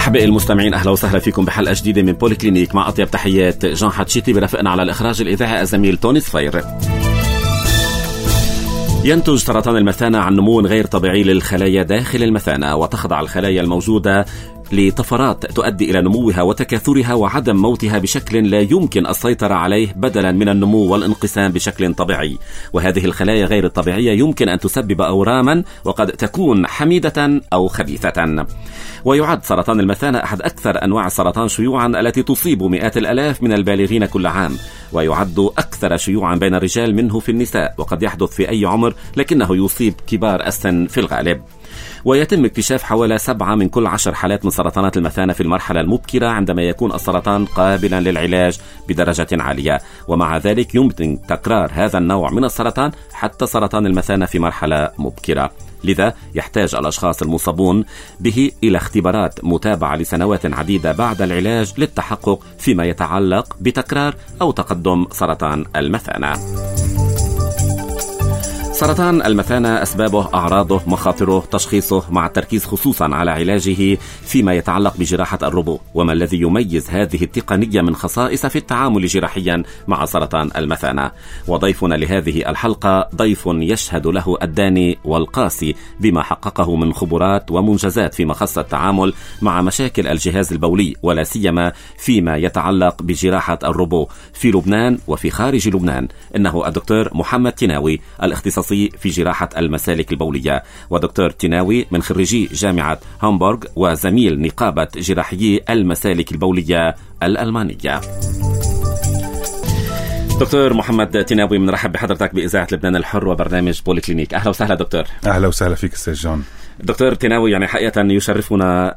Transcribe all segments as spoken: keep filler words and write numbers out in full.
أحبائي المستمعين، أهلا وسهلا فيكم بحلقة جديدة من بوليكلينيك مع أطيب تحيات جان حتشيتي، برافقنا على الإخراج الإذاعي الزميل توني صفير. ينتج سرطان المثانة عن نمو غير طبيعي للخلايا داخل المثانة، وتخضع الخلايا الموجودة لطفرات تؤدي إلى نموها وتكاثرها وعدم موتها بشكل لا يمكن السيطرة عليه، بدلا من النمو والانقسام بشكل طبيعي. وهذه الخلايا غير الطبيعية يمكن أن تسبب أوراما، وقد تكون حميدة أو خبيثة. ويعد سرطان المثانة أحد أكثر أنواع السرطان شيوعا التي تصيب مئات الألاف من البالغين كل عام، ويعد أكثر شيوعا بين الرجال منه في النساء، وقد يحدث في أي عمر لكنه يصيب كبار السن في الغالب. ويتم اكتشاف حوالي سبعة من كل عشر حالات من سرطانات المثانة في المرحلة المبكرة، عندما يكون السرطان قابلا للعلاج بدرجة عالية. ومع ذلك يمكن تكرار هذا النوع من السرطان حتى سرطان المثانة في مرحلة مبكرة، لذا يحتاج الأشخاص المصابون به إلى اختبارات متابعة لسنوات عديدة بعد العلاج للتحقق فيما يتعلق بتكرار أو تقدم سرطان المثانة. سرطان المثانة أسبابه، أعراضه، مخاطره، تشخيصه، مع التركيز خصوصا على علاجه فيما يتعلق بجراحة الربو. وما الذي يميز هذه التقنية من خصائص في التعامل جراحيا مع سرطان المثانة؟ وضيفنا لهذه الحلقة ضيف يشهد له الداني والقاسي بما حققه من خبرات ومنجزات فيما خص التعامل مع مشاكل الجهاز البولي، ولا سيما فيما يتعلق بجراحة الربو في لبنان وفي خارج لبنان. إنه الدكتور محمد تناوي، الاختصاصي في جراحة المسالك البولية، ودكتور تناوي من خريجي جامعة هامبورغ وزميل نقابة جراحيي المسالك البولية الألمانية. دكتور محمد تناوي، بنرحب بحضرتك بإذاعة لبنان الحر وبرنامج بوليكلينيك. أهلا وسهلا دكتور. أهلا وسهلا فيك أستاذ جون. دكتور تناوي، يعني حقيقة يشرفنا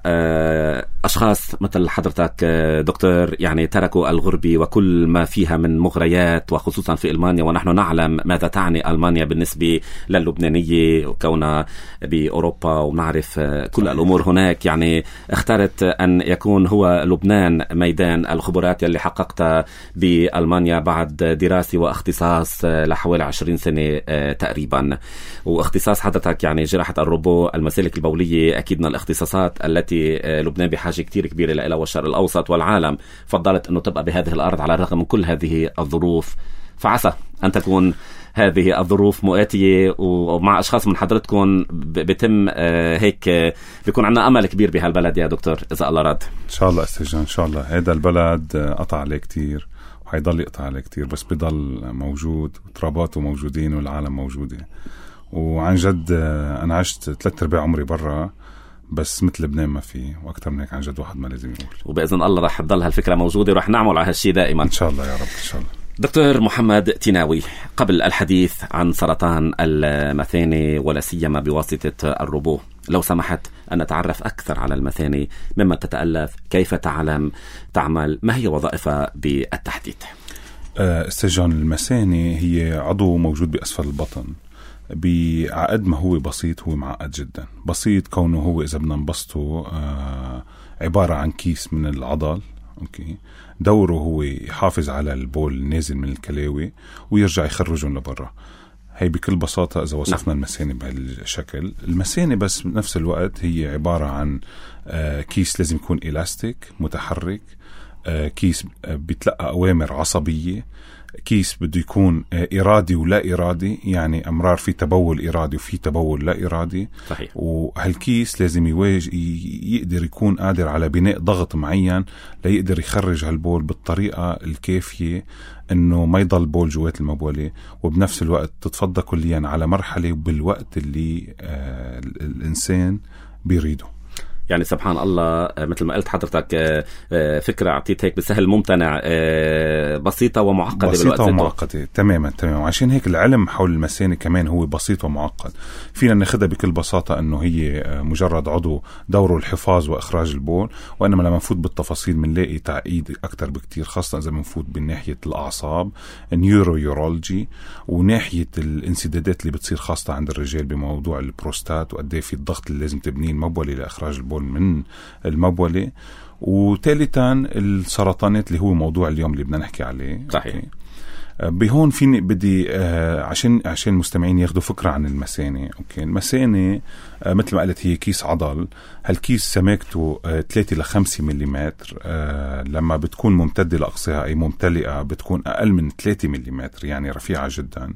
أشخاص مثل حضرتك دكتور، يعني تركوا الغربة وكل ما فيها من مغريات، وخصوصا في ألمانيا، ونحن نعلم ماذا تعني ألمانيا بالنسبة للبنانية وكونها بأوروبا، ونعرف كل الأمور هناك. يعني اخترت أن يكون هو لبنان ميدان الخبرات اللي حققتها بألمانيا بعد دراسة واختصاص لحوالي عشرين سنة تقريبا. واختصاص حضرتك يعني جراحة الربو، المسالك البولية، أكيد من الاختصاصات التي لبنان بحاجة كتير كبيرة لها، والشرق الأوسط والعالم فضلت أنه تبقى بهذه الأرض على الرغم من كل هذه الظروف. فعسى أن تكون هذه الظروف مؤاتية، ومع أشخاص من حضرتكم بتم هيك بيكون عندنا أمل كبير بهالبلد يا دكتور، إذا الله راد. إن شاء الله أستاذ، إن شاء الله. هذا البلد قطع عليه كتير وحيضل يقطع عليه كتير، بس بيضل موجود وتراباته موجودين والعالم موجودة. وعن جد أنا عشت ثلاثة أرباع عمري برا، بس مثل لبنان ما فيه، وأكثر من هيك عن جد واحد ما لازم يقول. وبإذن الله رح تضل هالفكرة موجودة، ورح نعمل على هالشي دائما إن شاء الله يا رب. إن شاء الله. دكتور محمد تناوي، قبل الحديث عن سرطان المثانة ولا سيما بواسطة الربو، لو سمحت أن نتعرف أكثر على المثانة، مما تتألف، كيف تعلم تعمل، ما هي وظائفها بالتحديد؟ أستاذ جون، المثانة هي عضو موجود بأسفل البطن. بعقد ما هو بسيط، هو معقد جدا. بسيط كونه هو إذا بدنا نبسطه آه عبارة عن كيس من العضل. أوكي. دوره هو يحافظ على البول النازل من الكلاوي ويرجع يخرجهم لبرا. هي بكل بساطة إذا وصفنا المثانة بهالشكل. المثانة بس بنفس الوقت هي عبارة عن آه كيس لازم يكون إلاستيك متحرك، آه كيس آه بيتلقى أوامر عصبية، كيس بده يكون إرادي ولا إرادي، يعني أمرار في تبول إرادي وفي تبول لا إرادي. صحيح. وهالكيس لازم يواجه يقدر يكون قادر على بناء ضغط معين ليقدر يخرج هالبول بالطريقة الكافية إنه ما يضل بول جوات المبولة، وبنفس الوقت تتفضى كليا على مرحلة وبالوقت اللي آه الإنسان بيريده. يعني سبحان الله، مثل ما قلت حضرتك، فكرة عطيت هيك بسهل ممتنع، بسيطة ومعقدة بسيطة بالوقت ومعقدة تماما تماما. وعشان هيك العلم حول المثانة كمان هو بسيط ومعقد. فينا ناخدها بكل بساطة انه هي مجرد عضو دوره الحفاظ واخراج البول، وانما لما نفوت بالتفاصيل بنلاقي تعقيد اكتر بكتير، خاصة اذا بنفوت بناحية الاعصاب، نيورو يورولوجي، وناحية الانسدادات اللي بتصير خاصة عند الرجال بموضوع البروستات، وقد ايه في الضغط اللي لازم تبنيه المبولة لاخراج البول من المبولة، وثالثا السرطانات اللي هو موضوع اليوم اللي بدنا نحكي عليه. صحيح. بهون فيني بدي آه عشان عشان المستمعين ياخدوا فكرة عن المثانة. أوكي، المثانة آه مثل ما قلت هي كيس عضل. هالكيس سماكته آه ثلاثة إلى خمسة مليمتر، آه لما بتكون ممتدة لأقصاها أي ممتلئة بتكون أقل من ثلاثة مليمتر، يعني رفيعة جدا.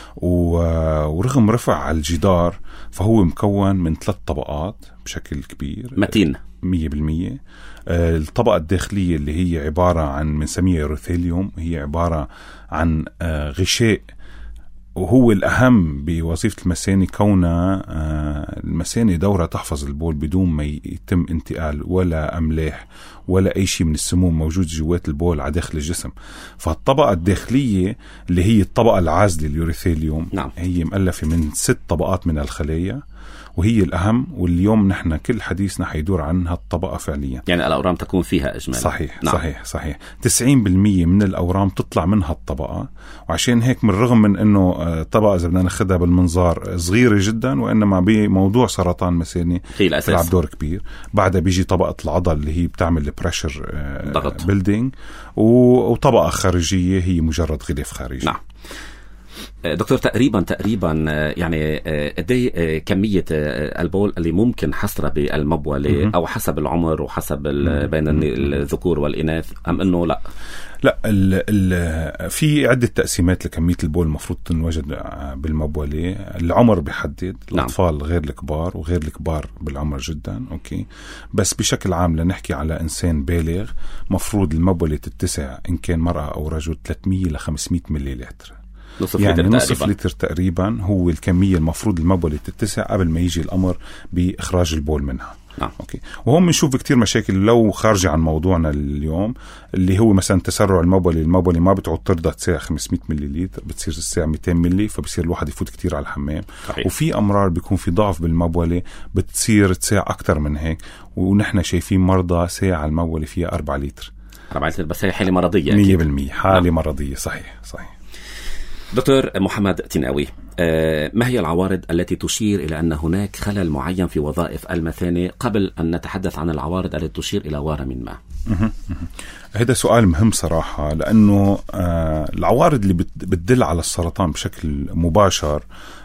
ورغم رفع على الجدار فهو مكون من ثلاث طبقات بشكل كبير متين مية بالمية. الطبقة الداخلية اللي هي عبارة عن منسميها يوروثيليوم، هي عبارة عن غشاء، وهو الأهم بوظيفة المثانة كونها المثانة دورة تحفظ البول بدون ما يتم انتقال ولا أملاح ولا أي شيء من السموم موجود جوات البول على داخل الجسم. فالطبقة الداخلية اللي هي الطبقة العازلة اليوروثيليوم، نعم. هي مؤلفة من ست طبقات من الخلايا، وهي الأهم، واليوم نحن كل حديثنا حيدور عن هالطبقة فعليا. يعني الأورام تكون فيها إجمالا. صحيح. نعم. صحيح صحيح تسعين بالمية من الأورام تطلع من هالطبقة، وعشان هيك من الرغم من أنه طبقة إذا بدنا ناخدها بالمنظار صغيرة جدا، وإنما بموضوع سرطان مثاني تلعب دور كبير. بعدها بيجي طبقة العضل اللي هي بتعمل بريشر بيلدينج، وطبقة خارجية هي مجرد غلاف خارجي. نعم. دكتور، تقريبا تقريبا يعني قد ايه كميه البول اللي ممكن حصرها بالمبوله، او حسب العمر وحسب بين الذكور والاناث، ام انه لا؟ لا، ال ال في عدة تقسيمات لكمية البول المفروض تنوجد بالمبولة. العمر بيحدد، الأطفال غير الكبار، وغير الكبار بالعمر جدا. أوكي، بس بشكل عام لنحكي على إنسان بالغ مفروض المبولة تتسع إن كان مرأة أو رجل ثلاثمية إلى خمسمية مليلتر، نصف يعني لتر نصف تقريبا. لتر تقريبا هو الكمية المفروض المبولة تتسع قبل ما يجي الأمر بإخراج البول منها. نعم. أوكي. وهم بنشوف كتير مشاكل لو خارجة عن موضوعنا اليوم، اللي هو مثلا تسرع المبولة. المبولة ما بتعود ترضى تساع خمسمية مليلتر، بتصير الساعة مئتين ملي، فبصير الواحد يفوت كتير على الحمام. صحيح. وفي أمرار بيكون في ضعف بالمبولة بتصير تساع أكتر من هيك، ونحن شايفين مرضى ساعة المبولة فيها أربعة لتر. أربعة لتر، بس هي حالة مرضية. مية بالمية حالة نعم. مرضية. صحيح صحيح. دكتور محمد تناوي، ما هي العوارض التي تشير إلى أن هناك خلل معين في وظائف المثانة قبل أن نتحدث عن العوارض التي تشير إلى ورم ما؟ هذا سؤال مهم صراحة، لأنه العوارض اللي بتدل على السرطان بشكل مباشر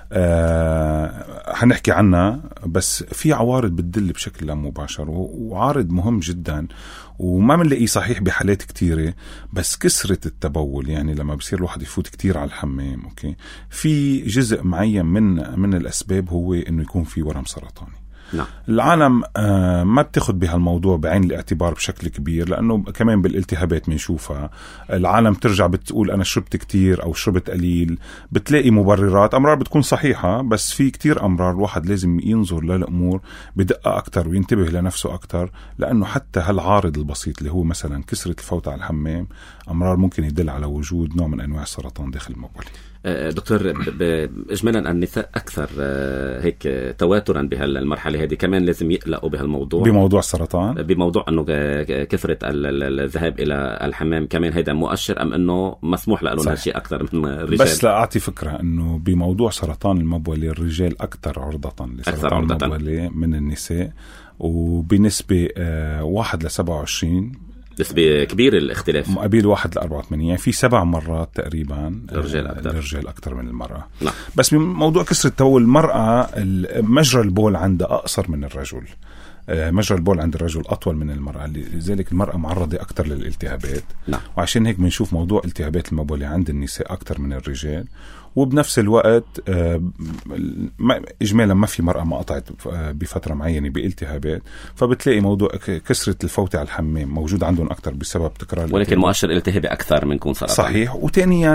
هنحكي عنها، بس في عوارض بتدل بشكل لا مباشر، وعارض مهم جدا وما منلاقيه صحيح بحالات كتيرة، بس كسرة التبول. يعني لما بصير الواحد يفوت كتير على الحمام، أوكي، في جزء معين من من الأسباب هو إنه يكون في ورم سرطاني. نعم. العالم آه ما بتاخد بهالموضوع بعين الاعتبار بشكل كبير، لأنه كمان بالالتهابات بنشوفها العالم ترجع بتقول أنا شربت كتير أو شربت قليل، بتلاقي مبررات. أمرار بتكون صحيحة، بس في كتير أمرار الواحد لازم ينظر للأمور بدقة أكتر وينتبه لنفسه أكتر، لأنه حتى هالعارض البسيط اللي هو مثلا كسرة الفوت على الحمام أمرار ممكن يدل على وجود نوع من أنواع السرطان داخل المبولة. دكتور، إجمالا النساء أكثر هيك تواترا بهالمرحلة هذه، كمان لازم يقلقوا بهالموضوع بموضوع السرطان، بموضوع أنه كثرة الذهاب إلى الحمام. كمان هذا مؤشر أم أنه مسموح لهم هالشيء أكثر من الرجال؟ بس لا أعطي فكرة أنه بموضوع سرطان المبولة الرجال أكثر عرضة لسرطان المبولة من النساء، وبنسبة واحد لسبعة وعشرين، نسبة كبيرة الاختلاف، مقابل واحد لأربعة وثمانين، يعني في سبع مرات تقريبا الرجال أكتر. الرجال أكتر من المرأة. نعم. بس بموضوع كسر التبول، المرأة مجرى البول عندها أقصر من الرجل، مجرى البول عند الرجل أطول من المرأة، لذلك المرأة معرضة أكتر للالتهابات. نعم. وعشان هيك بنشوف موضوع التهابات المبولة عند النساء أكتر من الرجال. وبنفس الوقت إجمالا ما في مرأة ما قطعت بفترة معينة بالتهابات، فبتلاقي موضوع كسرة الفوت على الحمام موجود عندهم أكتر بسبب تكرار، ولكن مؤشر الالتهابي أكثر من كون سرطان. صحيح. وثانيا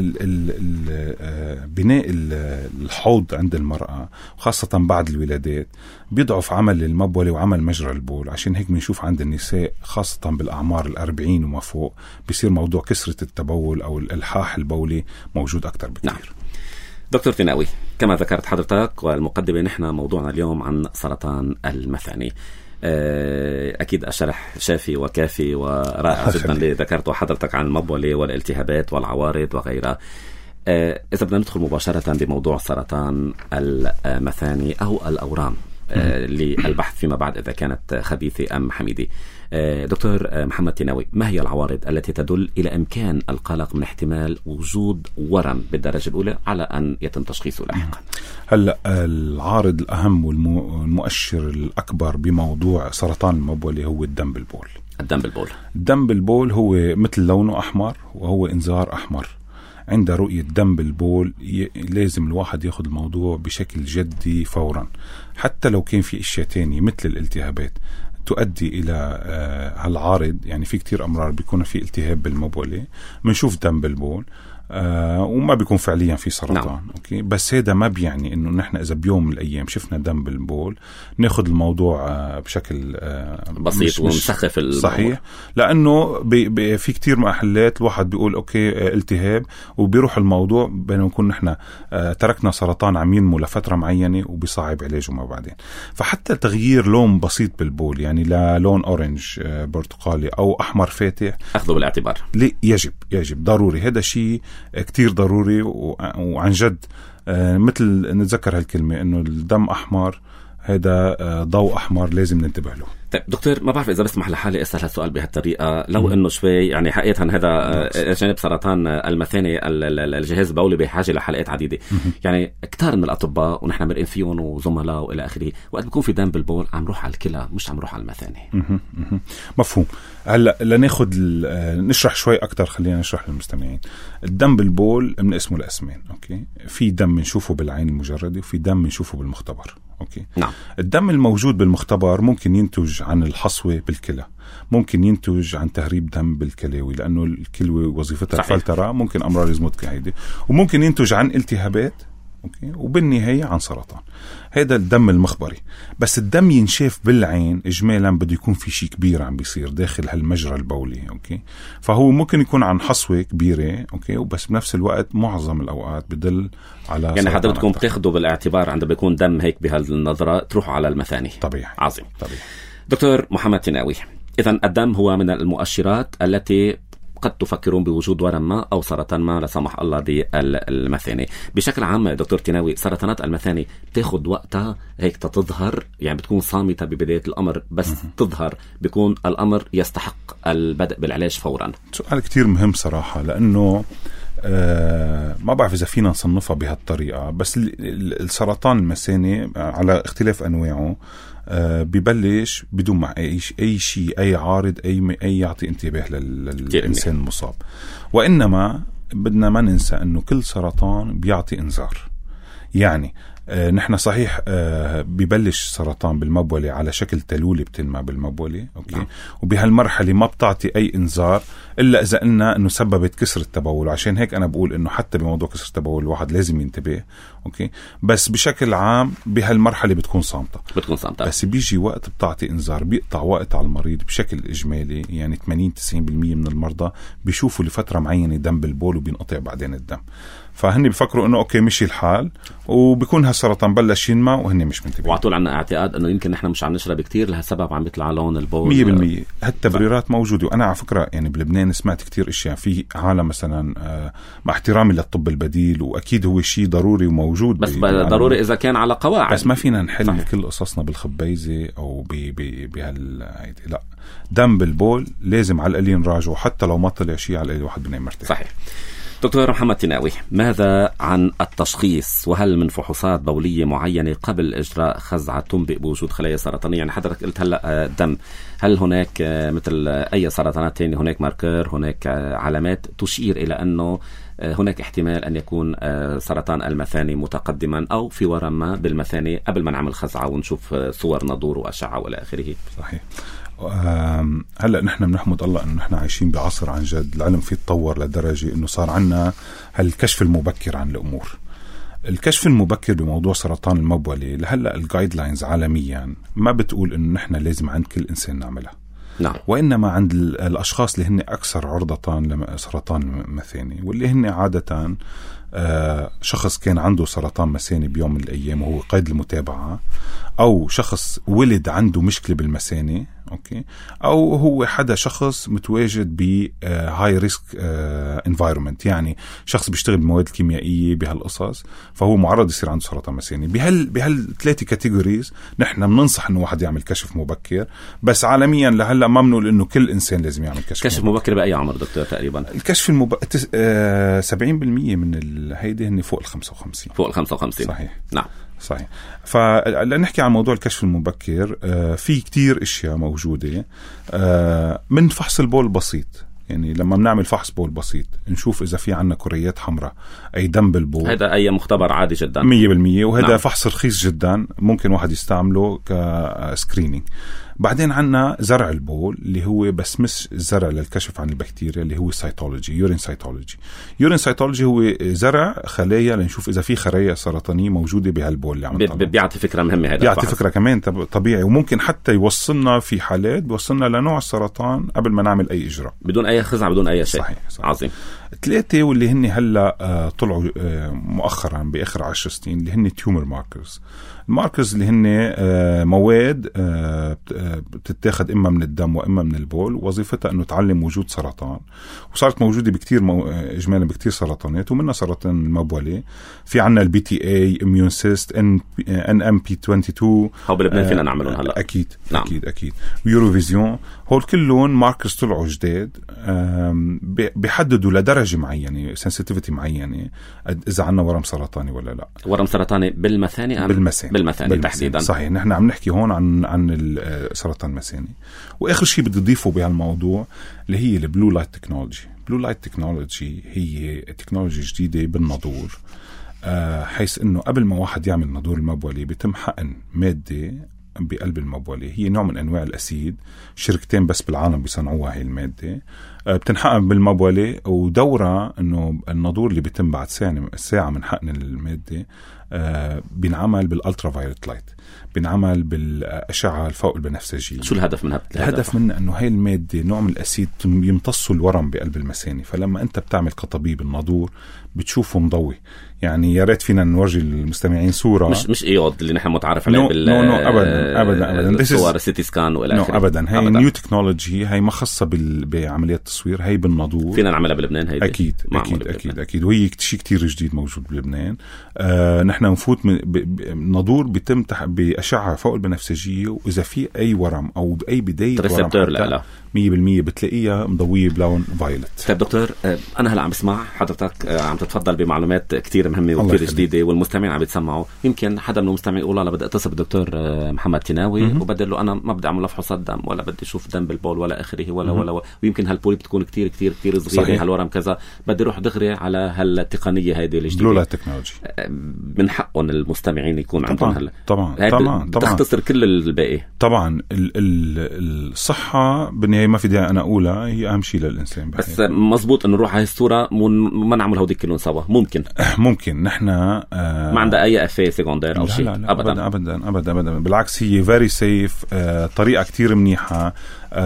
بناء الحوض عند المرأة خاصة بعد الولادات بيضعف عمل المبولة وعمل مجرى البول، عشان هيك بنشوف عند النساء خاصة بالأعمار الأربعين وما فوق بيصير موضوع كسرة التبول أو الإلحاح البولي موجود أكتر بكثير. نعم. دكتور تناوي، كما ذكرت حضرتك والمقدمة، نحن موضوعنا اليوم عن سرطان المثانة. أكيد الشرح شافي وكافي ورائع جدا اللي ذكرته حضرتك عن المبولة والالتهابات والعوارض وغيرها. إذا بدنا ندخل مباشرة بموضوع سرطان المثانة أو الأورام للبحث فيما بعد إذا كانت خبيثة أم حميدة. دكتور محمد تيناوي، ما هي العوارض التي تدل إلى إمكان القلق من احتمال وجود ورم بالدرجة الأولى على أن يتم تشخيصه لاحقا؟ هلأ العارض الأهم والمؤشر الأكبر بموضوع سرطان المبولة هو الدم بالبول. الدم بالبول الدم بالبول هو مثل لونه أحمر وهو إنذار أحمر. عند رؤية دم بالبول ي... لازم الواحد ياخد الموضوع بشكل جدي فورا، حتى لو كان في اشياء تانية مثل الالتهابات تؤدي إلى آه هالعارض. يعني في كتير أمرار بيكون في التهاب بالمبولة بنشوف دم بالبول آه وما بيكون فعليا في سرطان. نعم. أوكي، بس هذا ما بيعني إنه نحن إذا بيوم من الأيام شفنا دم بالبول ناخد الموضوع آه بشكل آه بسيط ومسخف. صحيح، لأنه بي بي في كتير محلات الواحد بيقول أوكي آه التهاب وبيروح الموضوع بينما نكون نحن آه تركنا سرطان عم ينمو لفترة معينة وبيصعب علاجه ما بعدين. فحتى تغيير لون بسيط بالبول، يعني للون أورنج آه برتقالي أو أحمر فاتح، أخذه بالاعتبار. يجب يجب ضروري، هذا شيء كتير ضروري. وعن جد مثل نتذكر هالكلمة إنه الدم أحمر هذا ضوء أحمر لازم ننتبه له. طيب دكتور، ما بعرف إذا بسمح لحالي أسأل هالسؤال بهالطريقة، لو إنه شوي يعني حقيقة هذا جانب سرطان المثانة الجهاز البولي بحاجة لحلقات عديدة. يعني كتار من الأطباء ونحن مرئين فيهم وزملاء وإلى آخره، وقت بيكون في دم بالبول عم روح على الكلى مش عم روح على المثانة. مفهوم. هلا لناخد نشرح شوي أكتر، خلينا نشرح للمستمعين. الدم بالبول من اسمه لأسمين. أوكي، في دم نشوفه بالعين المجردة وفي دم نشوفه بالمختبر. أوكي. نعم. الدم الموجود بالمختبر ممكن ينتج عن الحصوة بالكلى، ممكن ينتج عن تهريب دم بالكلاوي لأنه الكلوة وظيفتها الفلترة، ممكن أمراض يزمت كهيدي، وممكن ينتج عن التهابات. أوكي. وبالنهاية عن سرطان. هذا الدم المخبري. بس الدم ينشاف بالعين إجمالا بده يكون في شيء كبير عم بيصير داخل هالمجرى البولي. أوكي. فهو ممكن يكون عن حصوة كبيرة. أوكي. وبس بنفس الوقت معظم الأوقات بدل على يعني حضرتكم بتاخدوا بالاعتبار عند بيكون دم هيك بهالنظرة تروحوا على المثاني. طبيعي. عظيم. طبيعي. دكتور محمد تيناوي، إذن الدم هو من المؤشرات التي قد تفكرون بوجود ورم ما أو سرطان ما لا سمح الله بالمثانة. بشكل عام دكتور تيناوي، سرطانات المثانة بتاخد وقتها هيك تظهر، يعني بتكون صامتة ببداية الأمر بس م- تظهر بيكون الأمر يستحق البدء بالعلاج فورا؟ سؤال كتير مهم صراحة، لأنه آه ما بعرف إذا فينا نصنفها بهالطريقة، بس السرطان المثانة على اختلاف أنواعه آه ببلش بدون مع أي, أي شيء، أي عارض، أي, أي يعطي انتباه للإنسان المصاب. وإنما بدنا ما ننسى أنه كل سرطان بيعطي إنذار. يعني آه نحن صحيح آه ببلش سرطان بالمبولة على شكل تلولة بتنمى بالمبولة. أوكي. نعم. وبهالمرحلة ما بتعطي أي إنذار إلا إذا قلنا أنه سببت كسر التبول. عشان هيك أنا بقول أنه حتى بموضوع كسر التبول الواحد لازم ينتبه. أوكي. بس بشكل عام بهالمرحلة بتكون صامتة بتكون صامتة بس بيجي وقت بتعطي إنذار، بيقطع وقت على المريض بشكل إجمالي. يعني ثمانين تسعين بالمية من المرضى بيشوفوا لفترة معينة دم بالبول وبينقطع بعدين الدم، فهن بيفكروا انه اوكي مشي الحال وبيكون هالسرطان بلش ينمى وهن مش منتبهين. وعطول عنا اعتقاد انه يمكن نحن مش عم نشرب كتير لهالسبب عم بيطلع لون البول مية بالمية. هالتبريرات موجودة. وانا على فكرة يعني بلبنان سمعت كتير اشياء في عالم مثلا آه مع احترامي للطب البديل، واكيد هو شيء ضروري وموجود، بس ضروري اذا كان على قواعد. بس ما فينا نحل صحيح. كل قصصنا بالخبيزة او بهال لا، دم بالبول لازم على القليل نراجعه، حتى لو ما طلع شيء على القليل واحد بنام مرتاح. صحيح. دكتور محمد تيناوي، ماذا عن التشخيص؟ وهل من فحوصات بولية معينة قبل إجراء خزعة تنبئ بوجود خلايا سرطانية؟ يعني حضرتك قلت هلأ دم، هل هناك مثل أي سرطانات تانية هناك ماركر، هناك علامات تشير إلى أنه هناك احتمال أن يكون سرطان المثانة متقدما أو في ورم ما بالمثانة قبل ما نعمل خزعة ونشوف صور نضور وأشعة وإلى آخره؟ صحيح. هلأ نحن بنحمد الله أنه نحن عايشين بعصر عن جد العلم فيه تطور لدرجة أنه صار عنا هالكشف المبكر عن الأمور. الكشف المبكر بموضوع سرطان المبولة لهلأ الجايد لاينز عالميا ما بتقول أنه نحن لازم عند كل إنسان نعملها. نعم. وإنما عند الأشخاص اللي هن أكثر عرضة لسرطان مثاني، واللي هن عادة آه شخص كان عنده سرطان مثاني بيوم من الأيام وهو قيد المتابعة، أو شخص ولد عنده مشكلة بالمثانة. اوكي، او هو حدا شخص متواجد ب هاي ريسك انفايرمنت، يعني شخص بيشتغل بالمواد الكيميائيه بهالقصص، فهو معرض يصير عنده سرطان مثاني. بهال بهالثلاثه كاتيجوريز نحن بننصح انه واحد يعمل كشف مبكر، بس عالميا لهلا ما بنقول انه كل انسان لازم يعمل كشف كشف مبكر. مبكر باي عمر دكتور تقريبا؟ الكشف المبكر تس... آه... سبعين بالمية من الهيدي هن فوق ال خمسة وخمسين. فوق ال خمسة وخمسين صحيح. نعم صحيح. فلنحكي عن موضوع الكشف المبكر، آه في كتير اشياء موجودة، آه من فحص البول بسيط، يعني لما بنعمل فحص بول بسيط نشوف إذا في عنا كريات حمراء أي دم بالبول، هذا أي مختبر عادي جدا مية بالمية، وهذا نعم. فحص رخيص جدا ممكن واحد يستعمله كسكرينينج. بعدين عنا زرع البول اللي هو بس مش زرع للكشف عن البكتيريا، اللي هو سيتولوجي، يورين سيتولوجي. يورين سيتولوجي هو زرع خلايا لنشوف إذا في خلايا سرطانية موجودة بهالبول اللي عم نطلع. بيعطي فكرة مهمة هذا، بيعطي فكرة كمان طبيعي، وممكن حتى يوصلنا في حالات بيوصلنا لنوع السرطان قبل ما نعمل أي إجراء، بدون أي خزعة بدون أي شيء. صحيح. صحيح. عظيم. ثلاثة واللي هن هلا آه طلعوا آه مؤخرا بآخر عشر سنين، اللي هن تيومر ماركرز. الماركرز اللي هن آه مواد آه بتتاخد إما من الدم وإما من البول، وظيفتها أنه تعلم وجود سرطان، وصارت موجودة بكتير مو... إجمالا بكتير سرطانات، ومنها سرطان المبولة. في عنا البي تي اي، اميون سيست، ان ان ام بي اثنين وعشرين، هو بلبنان فينا نعملهم هلا. اكيد نعم. اكيد اكيد يوروفيزيون، هول كلهم ماركرز طلعوا جداد، بيحددوا لدرجه معينه سنسيتيفيتي معينه اذا عنا ورم سرطاني ولا لا. ورم سرطاني بالمثاني أم بالمثاني؟ بالمثاني تحديدا. صحيح. نحن عم نحكي هون عن عن السرطان المثاني. واخر شيء بدي اضيفه بهالموضوع اللي هي البلو لايت تكنولوجي. بلو لايت تكنولوجي هي تكنولوجيا جديده بالناظور، أه حيث انه قبل ما واحد يعمل ناظور المبولي بيتم حقن ماده بقلب المبولة، هي نوع من أنواع الأسيد، شركتين بس بالعالم بيصنعوها هاي المادة، أه بتنحقن بالمبولة، ودورة أنه الناظور اللي بيتم بعد ساعة ساعة من حقن المادة أه بينعمل بالألترا فايولت لايت، بينعمل بالأشعة الفوق البنفسجية. شو الهدف منها؟ الهدف منها أنه هاي المادة نوع من الأسيد يمتصوا الورم بقلب المثاني، فلما أنت بتعمل كطبيب الناظور بتشوفه مضوي. يعني يا ريت فينا نورجي المستمعين صورة، مش مش ايود اللي نحن متعارف عليه نو بال نو نو ابدا ابدا ابدا الصور سيتي سكان والى اخره. ابدا هي نيو تكنولوجي، هي ما خاصه بال... بعمليات التصوير، هي بالناظور. فينا نعملها بلبنان هيدي؟ اكيد اكيد اكيد اكيد، وهي شيء كتير جديد موجود بلبنان. آه نحن نفوت من ب... ب... ناظور بيتم تح... باشعه فوق البنفسجيه، واذا في اي ورم او باي بدايه ورم لا مية بالمية بتلاقيها مضويه بلون فايولت. طيب دكتور، انا هلا عم بسمع حضرتك عم تتفضل بمعلومات كتير مهمه وكتير جديده، والمستمعين عم يتسمعوا. يمكن حدا من المستمعين يقول انا بدي اتصل بالدكتور محمد تناوي وبدي له انا ما بدي اعمل فحوصات دم ولا بدي اشوف دم بالبول ولا اخره ولا ولا, ولا ويمكن هالبوليب تكون كتير كتير كتير صغيره، هالورم كذا، بدي اروح دغري على هالتقنيه هذه الجديده بلو لايت تكنولوجي. من حقهم المستمعين يكون عندهم هلا طبعا طبعا طبعا بتختصر كل الباقي. طبعا ال ال الصحه بالنهايه ما في داعي انا اقول هي أهم شيء للإنسان بحيث. بس مزبوط إنه نروح على الصورة وما نعمل هوديك كلهم سوا. ممكن ممكن نحن آه ما عندها أي أفيه سيكوندير أو شيء. لا لا أبدا أبدا أبدا أبدا بالعكس هي very safe، آه طريقة كتير منيحة،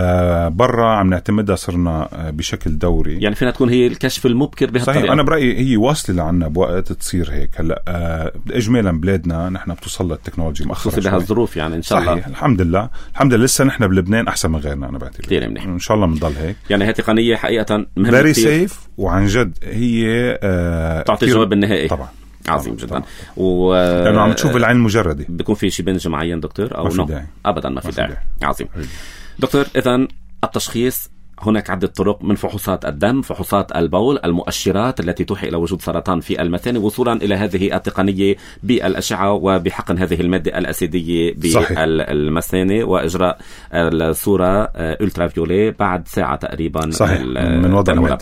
آه برا عم نعتمدها صرنا آه بشكل دوري. يعني فينا تكون هي الكشف المبكر بهالطريقة. صحيح. أنا برأيي هي واصلة لعنا بوقت تصير هيك. هلا آه إجمالا بلادنا نحن بتوصل للتكنولوجيا مؤخرا بهالظروف، يعني إن شاء الله. صحيح. الحمد لله الحمد لله لسه نحن بلبنان أحسن من غيرنا. أنا بعتقد كتير منيح إن شاء الله بنضل هيك. يعني هي تقنية حقيقة مهمة very safe، وعن جد هي آه تعطي الجواب النهائي. طبعا عظيم طبعا. جدا. و... لأنه عم تشوف بالعين المجردة. بيكون في شيء بنج معين دكتور أو ما في داعي. أبدا ما في داعي. عظيم دكتور. إذن التشخيص هناك عدة طرق، من فحوصات الدم، فحوصات البول، المؤشرات التي توحي إلى وجود سرطان في المثاني، وصولا إلى هذه التقنية بالأشعة وبحقن هذه المادة الأسيدية بالمثاني، وإجراء الصورة ألترا فيولي بعد ساعة تقريبا. صحيح. من, من وضع المادة.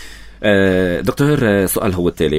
دكتور، سؤال هو التالي.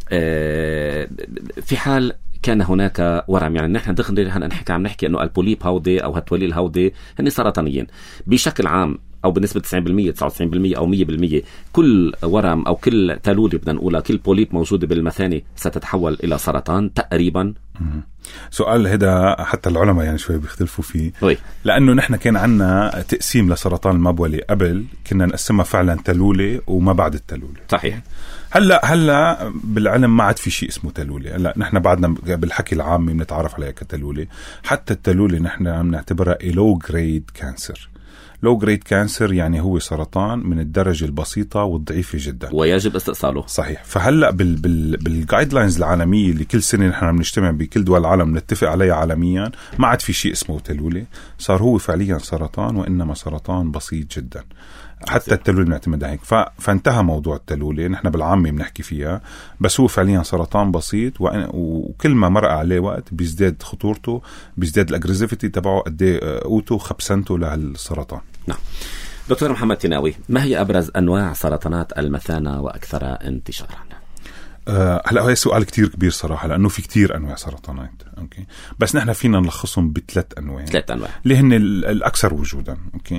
في حال كان هناك ورم، يعني نحن دغري هنحكي عم نحكي انه البوليب هودي او هالتوليل هودي هن سرطانيين بشكل عام، او بنسبه تسعين بالمية تسعة وتسعين بالمية او مية بالمية. كل ورم او كل تلولة بدنا نقولها، كل بوليب موجوده بالمثاني ستتحول الى سرطان تقريبا. سؤال هذا حتى العلماء يعني شوي بيختلفوا فيه. وي. لانه نحن كان عنا تقسيم لسرطان المبولة قبل، كنا نقسمها فعلا تلولة وما بعد التلولة. صحيح. هلا هلا بالعلم ما عاد في شيء اسمه تلولة. هلا نحن بعدنا بالحكي العامي بنتعرف عليها كتلولة. حتى التلولة نحن عم نعتبرها low grade cancer، لو جريد كانسر يعني هو سرطان من الدرجة البسيطة والضعيفة جدا ويجب استئصاله. صحيح. فهلأ بال بال بالجايد لاينز العالمية اللي كل سنة نحن بنجتمع بكل دول العالم نتفق عليها عالميا، ما عاد في شيء اسمه تلولة، صار هو فعليا سرطان، وإنما سرطان بسيط جدا. حتى التلولة بنعتمد هيك. ف... فانتهى موضوع التلولة، نحن بالعامة بنحكي فيها، بس هو فعليا سرطان بسيط، و... وكل ما مرق عليه وقت بيزداد خطورته، بيزداد الاجريسيفيتي تبعه، قد ايه قوته خبسنته لهالسرطان. نعم. دكتور محمد تناوي، ما هي أبرز أنواع سرطانات المثانة وأكثرها انتشارا؟ أه هلا هو سؤال كتير كبير صراحة، لأنه في كتير أنواع سرطانات. أوكي. بس نحن فينا نلخصهم بثلاث أنواع. ثلاث أنواع اللي هن الأكثر وجودا. أوكي.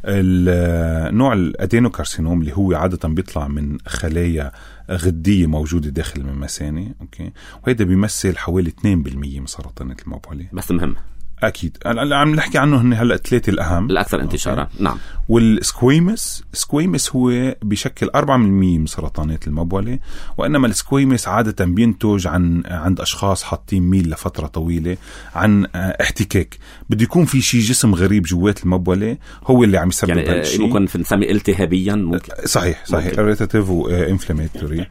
النوع الأدينوكارسينوم اللي هو عادة بيطلع من خلايا غدية موجودة داخل المثانة. أوكي. وهذا بيمثل حوالي اثنين بالمئة من سرطانات المبولة. بس مهم. أكيد عم نحكي عنه هن هلأ ثلاثة الأهم الأكثر انتشارا. نعم. والسكويمس سكويمس هو بشكل أربعة بالمئة من سرطانات المبولة، وإنما السكويمس عادة بينتج عن عند أشخاص حاطين ميل لفترة طويلة عن احتكاك، بده يكون في شيء جسم غريب جوات المبولة هو اللي عم يسبب يعني هالشيء. ممكن نسميه التهابيا. ممكن. صحيح صحيح irritative وانفلاماتوري.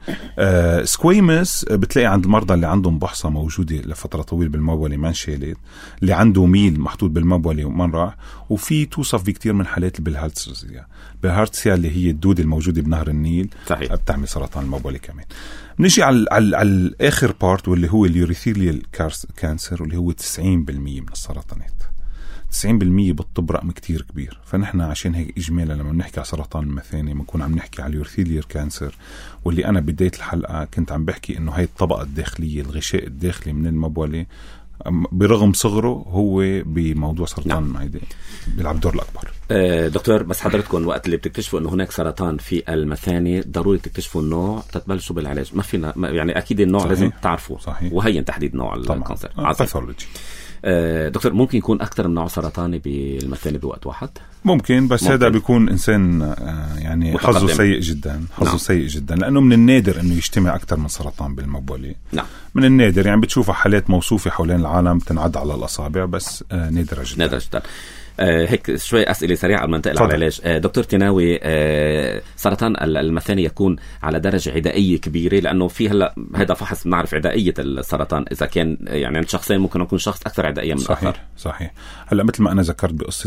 سكويمس بتلاقي عند المرضى اللي عندهم بحصة موجودة لفترة طويلة بالمبولة ما انشالت، اللي عنده ميل محطوط بالمبولة وما راح، وفي توصف بكتير من حالات بالهارتسيا. بالهارتسيا اللي هي الدودة الموجودة بنهر النيل. صحيح. بتعمل سرطان المبولة كمان. بنجي على على على الآخر بارت واللي هو اليوريثيليال كانسر، واللي هو تسعين بالمئة من السرطانات. تسعين بالمئة بالطب رقم كتير كبير. فنحن عشان هيك إجمالا لما بنحكي على سرطان المثانة بنكون عم نحكي على اليوريثيليال كانسر، واللي أنا بداية الحلقة كنت عم بحكي إنه هاي الطبقة الداخلية، الغشاء الداخلي من المبولة، برغم صغره هو بموضوع سرطان المعدة بيلعب دور الأكبر. آه دكتور، بس حضرتكم وقت اللي بتكتشفوا إنه هناك سرطان في المثانة ضروري تكتشفوا النوع تتبلشوا بالعلاج. ما فينا يعني أكيد النوع صحيح. لازم تعرفوا. صحيح. وهي تحديد نوع الكانسر. باثولوجي. آه دكتور، ممكن يكون أكثر من نوع سرطاني بالمثانة بوقت واحد؟ ممكن، بس ممكن. هذا بيكون إنسان آه يعني متقدم. حظه سيء جدا، حظه نعم. سيء جدا، لأنه من النادر إنه يجتمع أكثر من سرطان بالمبولة. نعم. من النادر، يعني بتشوفها حالات موصوفة حوالين العالم تنعد على الأصابع، بس آه نادرة جدا. نادرة جدا. آه هيك شوي أسئلة سريعة قبل ما ننتقل على العلاج. آه دكتور تناوي، آه سرطان المثانة يكون على درجة عدائية كبيرة، لأنه في هلا هذا فحص بنعرف عدائية السرطان إذا كان يعني عند شخصين ممكن يكون شخص أكثر عدائية من صحيح. الآخر. صحيح. هلا مثل ما أنا ذكرت بقصة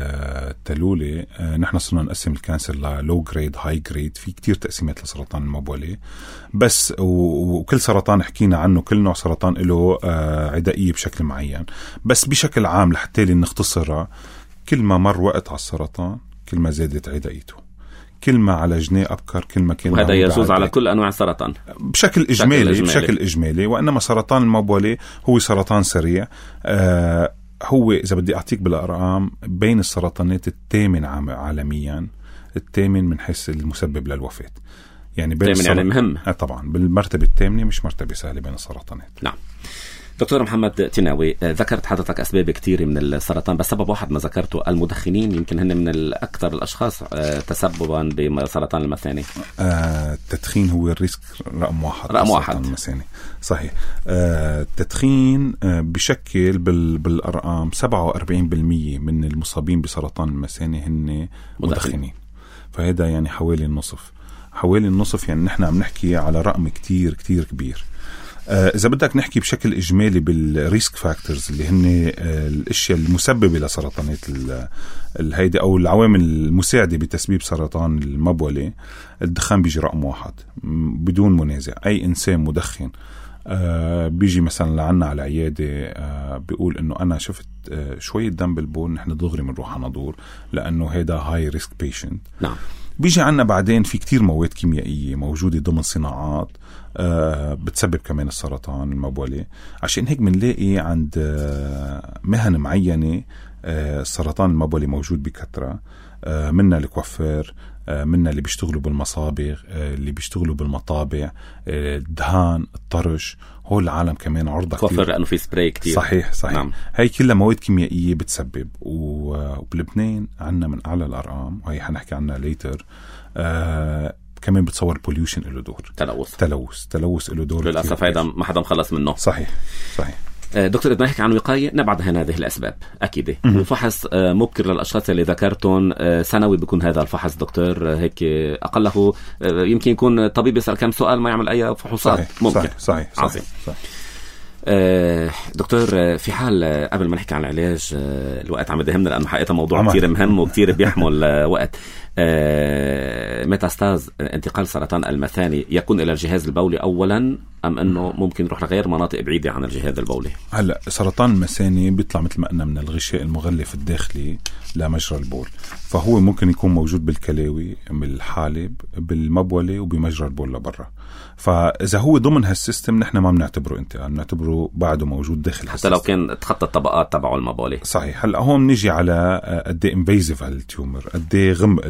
التلولة، آه نحن صرنا نقسم الكانسر للو جريد هاي جريد. في كتير تقسيمات لسرطان المبولة، بس وكل سرطان حكينا عنه، كل نوع سرطان له آه عدائية بشكل معين. بس بشكل عام لحتى نختصرها، كل ما مر وقت على السرطان كل ما زادت عدائيته، كل ما عالجناه أبكر كل ما كان. وهذا يجوز على كل أنواع السرطان بشكل إجمالي, بشكل إجمالي. بشكل إجمالي. وإنما سرطان المبولة هو سرطان سريع. آه هو إذا بدي أعطيك بالأرقام بين السرطانات الثامن عالميا، الثامن من حيث المسبب للوفاة. يعني بين السرطان يعني مهم. آه طبعا بالمرتبة الثامنة، مش مرتبة سهلة بين السرطانات. نعم. دكتور محمد تناوي، ذكرت حضرتك أسباب كتير من السرطان، بس سبب واحد ما ذكرته، المدخنين يمكن هن من الأكثر الأشخاص تسببا بسرطان المثانة. آه التدخين هو الريسك رقم واحد. رقم واحد. المثانة. صحيح. آه التدخين آه بشكل بال بالأرقام سبعة وأربعين بالمئة من المصابين بسرطان المثانة هن مدخنين. فهذا يعني حوالي النصف. حوالي النصف، يعني نحن عم نحكي على رقم كتير كتير كبير. إذا بدك نحكي بشكل إجمالي بالريسك فاكتورز اللي هن الأشياء المسببة لسرطانات الهيدي أو العوامل المساعدة بتسبيب سرطان المبولة، الدخان بيجي رقم واحد بدون منازع. أي إنسان مدخن آه بيجي مثلا لعنا على العيادة آه بيقول إنه أنا شفت آه شوية دم بالبول، نحن دغري منروح على ندور لأنه هيدا هاي ريسك بيشنت. نعم. بيجي عنا بعدين في كتير مواد كيميائية موجودة ضمن صناعات آه بتسبب كمان السرطان المبولة. عشان هيك منلاقي عند آه مهن معينة آه السرطان المبولة موجود بكثرة. آه منا الكوافير، آه منا اللي بيشتغلوا بالمصابغ، آه اللي بيشتغلوا بالمطابع، آه الدهان، الطرش. هو العالم كمان عرضة كتير. كوافير لأنه في سبراي كتير. صحيح صحيح. نعم. هاي كلها مواد كيميائية بتسبب. وبلبنان عنا من أعلى الأرقام، وهي حنحكي عنها ليتر. آه كمان بتصور بوليوشن له دور. تلوث تلوث تلوث له دور. للأسف هذا ما حدا مخلص منه. صحيح صحيح. دكتور بدنا نحكي عن وقاية نبعد عن هذه الأسباب أكيد. وفحص مبكر للأشخاص اللي ذكرتهم سنوي بيكون هذا الفحص دكتور، هيك أقله يمكن يكون طبيب يسأل كم سؤال ما يعمل أي فحوصات. صحيح. ممكن. صحيح. صحيح. صحيح. صحيح. دكتور في حال قبل ما نحكي عن العلاج، الوقت عم يدهمنا لأنه حقيقة موضوع كتير مهم وكتير بيحمل وقت. ميتاستاز انتقال سرطان المثاني يكون إلى الجهاز البولي أولا أم أنه ممكن يروح لغير مناطق بعيدة عن الجهاز البولي؟ هلا سرطان المثاني بيطلع مثل ما قلنا من الغشاء المغلف الداخلي لمجرى البول، فهو ممكن يكون موجود بالكلاوي، بالحالب، بالمبولة وبمجرى البول لبرا. فإذا هو ضمن هالسيستم نحن ما بنعتبره انتقال، بنعتبره بعده موجود داخل حتى لو كان تخطى الطبقات تبعه المبولي. صحيح. هلا هون نيجي على قد ايه انفيزيف هالتيومر، قد ايه غمق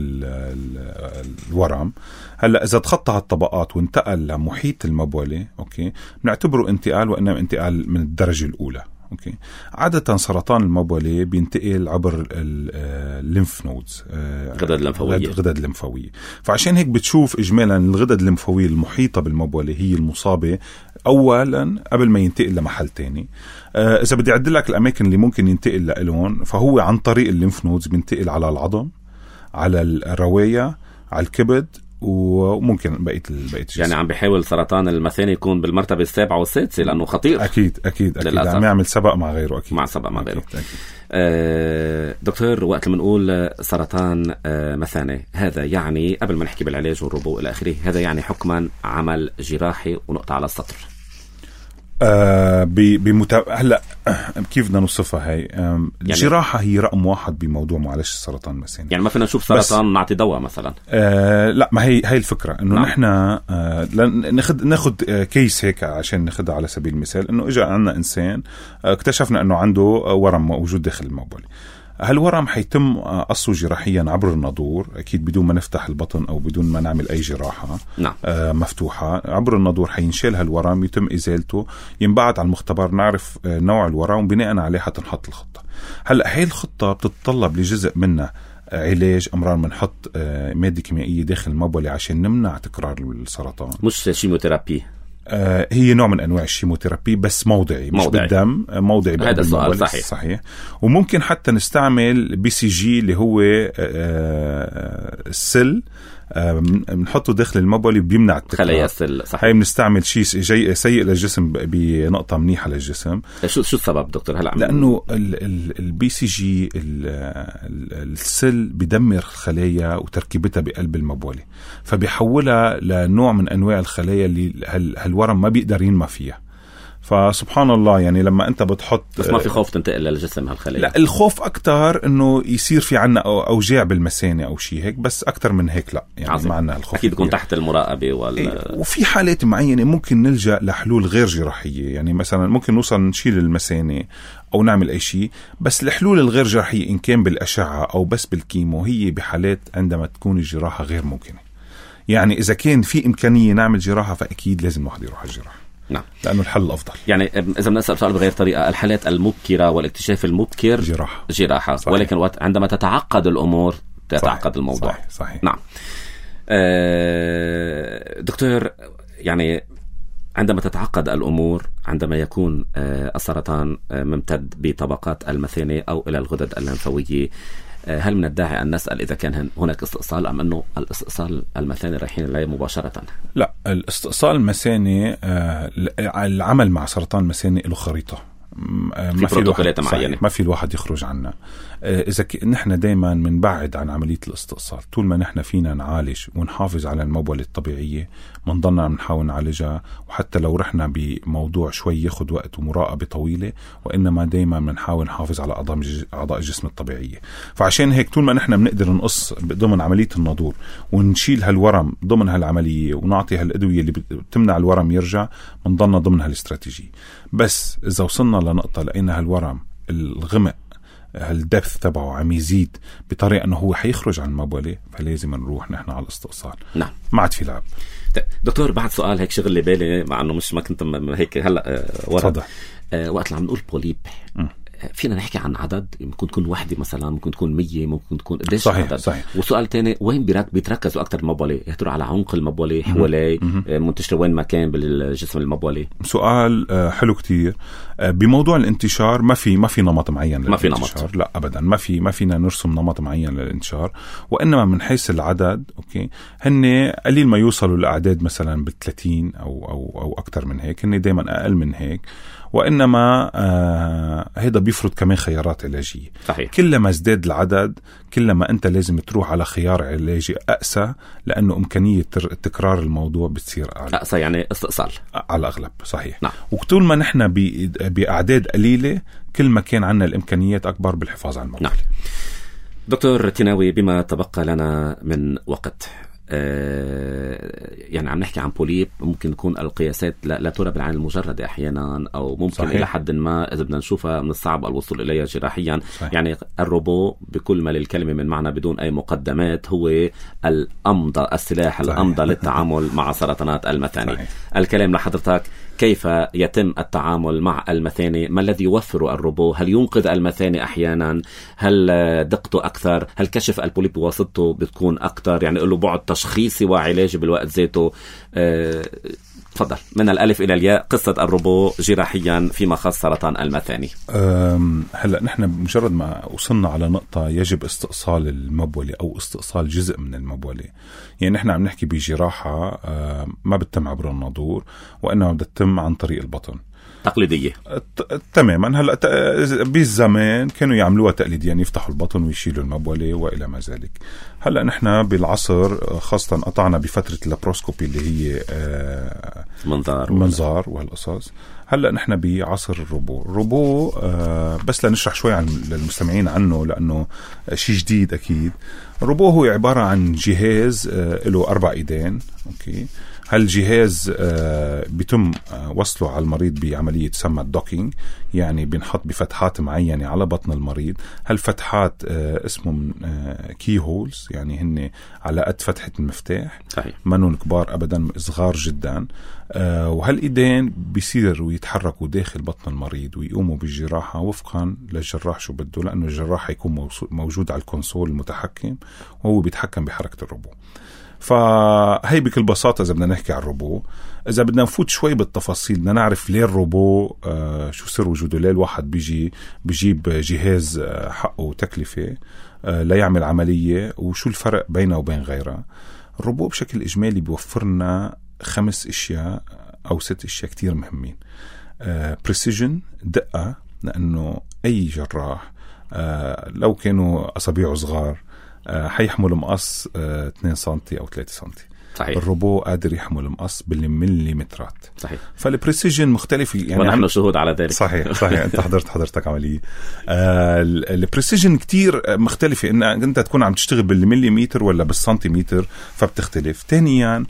الورم. هلا اذا تخطى هالطبقات وانتقل لمحيط المبولي اوكي بنعتبره انتقال، وانما انتقال من الدرجه الاولى. اوكي. عاده سرطان المبولي بينتقل عبر الليمف نودز، غدد الليمفاويه غدد الليمفاويه فعشان هيك بتشوف اجمالا الغدد الليمفاويه المحيطه بالمبولي هي المصابه اولا قبل ما ينتقل لمحل تاني. آه اذا بدي اعدل لك الاماكن اللي ممكن ينتقل لهم، فهو عن طريق الليمف نودز بينتقل على العظم، على الروايه، على الكبد، وممكن بقيه بقيه الجسم. يعني عم بيحاول سرطان المثاني يكون بالمرتبه السابعه والسادسه لانه خطير. اكيد اكيد اكيد عم يعمل سبق مع غيره. اكيد مع سبق مع غيره. أكيد. أكيد. آه دكتور، وقت لما نقول سرطان آه مثاني، هذا يعني قبل ما نحكي بالعلاج والربو الى اخره، هذا يعني حكما عمل جراحي ونقطه على السطر؟ آه بمتا... هلا كيف بدنا نوصفها هاي؟ يعني الجراحة هي رقم واحد بموضوع معالجة السرطان المثاني. يعني ما فينا نشوف سرطان نعطي دواء مثلا؟ آه لا، ما هي هاي الفكرة انه نعم. نحن آه ناخد ناخد آه كيس هيك عشان ناخدها على سبيل المثال، انه اجى عنا انسان آه اكتشفنا انه عنده ورم موجود داخل المبولي. هالورم حيتم قصه جراحيا عبر الناظور، أكيد بدون ما نفتح البطن أو بدون ما نعمل أي جراحة. نعم. آه مفتوحة عبر الناظور، حينشال هالورم، يتم إزالته، ينبعت على المختبر، نعرف آه نوع الورم، وبناء عليه حتنحط الخطة. هلأ هاي الخطة بتتطلب لجزء منها علاج أمراض، بنحط آه مادة كيميائية داخل المبولي عشان نمنع تكرار السرطان. مش شيموثيرابي؟ آه هي نوع من أنواع الشيموثيرابي بس موضعي، مش موضعي. بالدم، موضعي. هذا السؤال صحيح. صحيح. وممكن حتى نستعمل بي سي جي اللي هو آه السل، بنحطه داخل المبولي بيمنع التكرار. خلايا السل. صحيح. هاي بنستعمل شيء جي سيء للجسم بنقطة منيحة للجسم. شو شو السبب دكتور؟ هلا لأنه البي سي جي السل بدمر الخلايا وتركيبتها بقلب المبولي، فبيحولها لنوع من أنواع الخلايا اللي هالورم ما بيقدر ينمى فيها. فسبحان الله، يعني لما انت بتحط، بس ما في خوف تنتقل للجسم هالخلايا؟ لا، الخوف اكتر انه يصير في عنا اوجاع بالمثانه او شيء هيك، بس اكتر من هيك لا، يعني ما عنا الخوف. اكيد يكون تحت المراقبه وال... إيه. وفي حالات معينه ممكن نلجا لحلول غير جراحيه، يعني مثلا ممكن نوصل نشيل المثانه او نعمل اي شيء، بس الحلول الغير جراحيه ان كان بالاشعه او بس بالكيمو هي بحالات عندما تكون الجراحه غير ممكنه. يعني اذا كان في امكانيه نعمل جراحه فاكيد لازم الواحد يروح على الجراحه. نعم. لأنه الحل الأفضل. يعني إذا بنسأل سؤال بغير طريقة، الحالات المبكرة والاكتشاف المبكر جراحة, جراحة. ولكن عندما تتعقد الأمور تتعقد صحيح. الموضوع. صحيح. صحيح. نعم. أه دكتور، يعني عندما تتعقد الأمور، عندما يكون أه السرطان أه ممتد بطبقات المثانة أو إلى الغدد الليمفاوية، هل من الداعي أن نسأل إذا كان هناك استئصال أم أنه الاستئصال المثاني رايحين إليه مباشرة؟ لا، الاستئصال المثاني العمل مع سرطان المثاني له خريطة، ما في بروتوكولات معينة، ما في الواحد يخرج عنها. إذا نحن دايما منبعد عن عملية الاستئصال، طول ما نحن فينا نعالج ونحافظ على المبولة الطبيعية منضلنا نحاول نعالجها، وحتى لو رحنا بموضوع شوي ياخد وقت ومراقبة طويلة، وإنما دايما بنحاول نحافظ على أعضاء الجسم الطبيعية. فعشان هيك طول ما نحن بنقدر نقص ضمن عملية الناظور ونشيل هالورم ضمن هالعملية ونعطي هالأدوية اللي بتمنع الورم يرجع، منضلنا ضمن هالاستراتيجية. بس إذا وصلنا لنقطة لقينا هالورم الغمق هالدبث تبعه عم يزيد بطريقة أنه هو حيخرج عن المبولة، فلازم نروح نحن على الاستئصال. نعم. ما عاد في لعب. دكتور، بعد سؤال هيك شغل لي بالي، مع أنه مش ما كنت هيك هلأ ورد. أه وقت اللي عم نقول بوليب، فينا نحكي عن عدد؟ ممكن تكون وحدة مثلا، ممكن تكون مية، ممكن تكون قديش صحيح عدد؟ صحيح. وسؤال تاني، وين بيتركزوا أكتر المبولة؟ يهتر على عمق المبولة، حوالي منتشرة وين ما كان بالجسم المبولي؟ سؤال حلو كتير. بموضوع الانتشار ما في ما في نمط معين ما في للانتشار. نمط. لا أبدا، ما في ما فينا نرسم نمط معين للانتشار، وإنما من حيث العدد أوكي هن قليل ما يوصلوا لأعداد مثلا بالثلاثين أو أو أو أكتر من هيك، هن دايما أقل من هيك، وإنما آه هيدا بيفرض كمان خيارات علاجية. صحيح. كلما ازداد العدد كلما أنت لازم تروح على خيار علاجي أقسى، لأنه إمكانية تكرار الموضوع بتصير أعلى. أقسى يعني استئصال على الأغلب. صحيح. نعم. وطول ما نحن بأعداد قليلة كل ما كان عنا الإمكانيات أكبر بالحفاظ على الموضوع. نعم. دكتور تيناوي، بما تبقى لنا من وقت، يعني عم نحكي عن بوليب، ممكن تكون القياسات لا, لا ترى بالعين المجردة أحيانا، أو ممكن صحيح. إلى حد ما إذا بدنا نشوفها من الصعب الوصول إليها جراحيا. صحيح. يعني الروبو بكل ما للكلمة من معنى بدون أي مقدمات هو الأمضة، السلاح صحيح. الأمضة للتعامل مع سرطانات المثاني. صحيح. الكلام لحضرتك، كيف يتم التعامل مع المثاني؟ ما الذي يوفره الروبو؟ هل ينقذ المثاني أحيانا؟ هل دقته أكثر؟ هل كشف البوليب بواسطته بتكون أكثر؟ يعني له بعد تشخيصي وعلاجي بالوقت ذاته. أه تفضل من الألف إلى الياء قصة الروبو جراحيا فيما خص سرطان المثاني. هلأ نحن مجرد ما وصلنا على نقطة يجب استئصال المبولة أو استئصال جزء من المبولة، يعني نحن عم نحكي بجراحة ما بتتم عبر الناظور، وإنما بتتم عن طريق البطن تقليدية تماما. هلا بالزمان كانوا يعملوها تقليديا، يعني يفتحوا البطن ويشيلوا المبولة وإلى ما ذلك. هلا نحن بالعصر خاصة قطعنا بفترة اللابروسكوبي اللي هي منظار منظار وهالقصص. هلا نحن بعصر الروبو. الروبو بس لنشرح شوي عن للمستمعين عنه لأنه شيء جديد أكيد. الروبو هو عبارة عن جهاز له أربع إيدين. أوكي. هالجهاز بيتم وصله على المريض بعملية تسمى الدوكينج، يعني بنحط بفتحات معينة على بطن المريض. هالفتحات اسمهم كي هولز، يعني هن على قد فتحة المفتاح. صحيح. منون كبار أبدا، صغار جدا. وهالإيدين بيصيروا يتحركوا داخل بطن المريض ويقوموا بالجراحة وفقا للجراح شو بده، لأنه الجراح يكون موجود على الكونسول المتحكم وهو بيتحكم بحركة الروبو. فهي بكل بساطة إذا بدنا نحكي عن الروبو. إذا بدنا نفوت شوي بالتفاصيل بدنا نعرف ليه الروبو آه شو سر وجوده، ليه الواحد بيجي بيجيب جهاز آه حقه وتكلفة آه ليعمل عملية، وشو الفرق بينه وبين غيرها. الروبو بشكل إجمالي بيوفرنا خمس أشياء أو ست أشياء كتير مهمين. آه بريسيجن، دقة، لأنه أي جراح آه لو كانوا أصابعه صغار حيحمل مقص اثنين سنتي أو ثلاثة سنتي. صحيح. الروبو قادر يحمل مقص بالمليمترات. صحيح. فالبريسيجن مختلف، يعني ونحن شهود على ذلك. صحيح صحيح. أنت حضرت حضرتك عملية. آه البريسيجن كتير مختلفة، إن أنت تكون عم تشتغل بالمليمتر ولا بالسنتيمتر فبتختلف. ثانيا